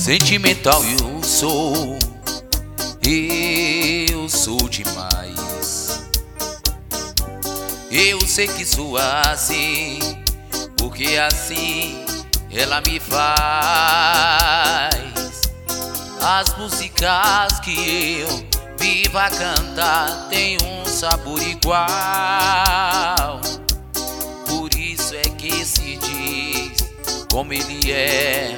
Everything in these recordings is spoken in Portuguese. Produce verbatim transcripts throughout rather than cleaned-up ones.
Sentimental eu sou, eu sou demais. Eu sei que sou assim, porque assim ela me faz. As músicas que eu vivo a cantar têm um sabor igual. Por isso é que se diz como ele é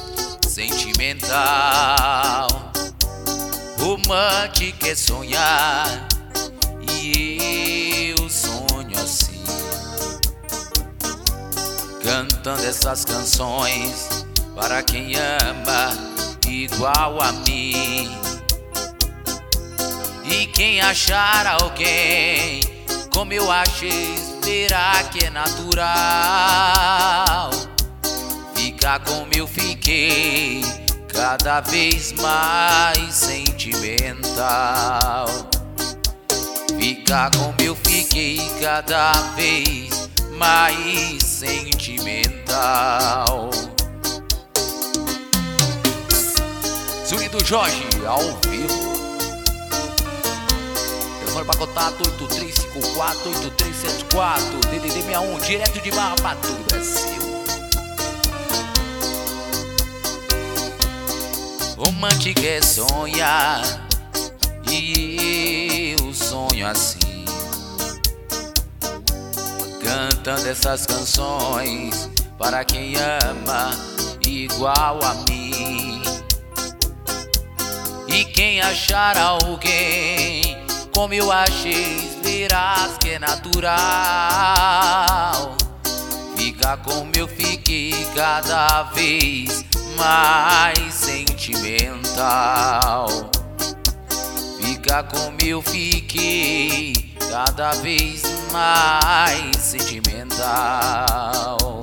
sentimental. Romântico é sonhar, e eu sonho assim, cantando essas canções para quem ama igual a mim. E quem achar alguém como eu achei, verá que é natural. Ficar como eu fiquei, cada vez mais sentimental. Ficar como eu fiquei, cada vez mais sentimental. Zuni do Jorge, ao vivo. Telefone para contato oito três cinco quatro, oito três sete quatro, D D D sessenta e um, direto de Barra para todo o Brasil. Romântico é sonhar, e eu sonho assim, cantando essas canções para quem ama igual a mim. E quem achar alguém como eu achei, verás que é natural. Ficar como eu fiquei, cada vez mais sentimental. Ficar como eu fiquei, cada vez mais sentimental.